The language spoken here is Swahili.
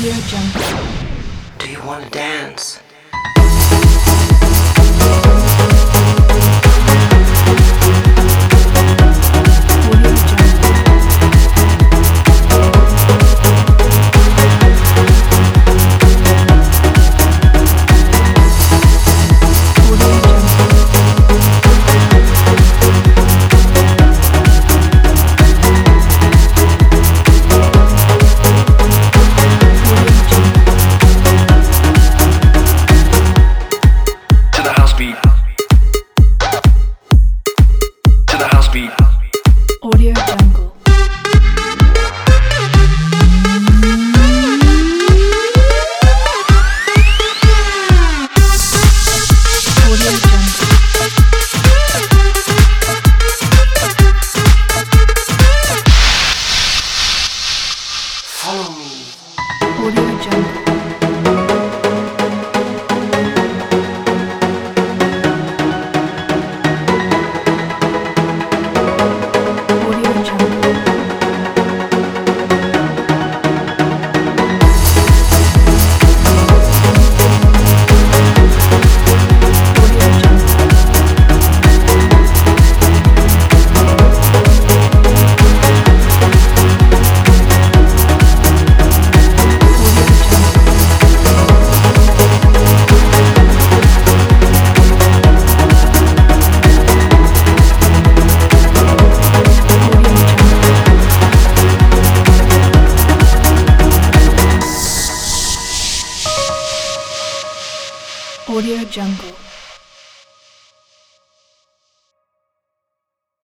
Audio Jungle. Do you want to dance? Audio Jungle. Audio Jungle. To the house beat. To the house beat. Audio Jungle. Audio Jungle. Follow me. Audio Jungle. Audio Jungle. Audio Jungle. Audio Jungle. Audio Jungle. Audio Jungle.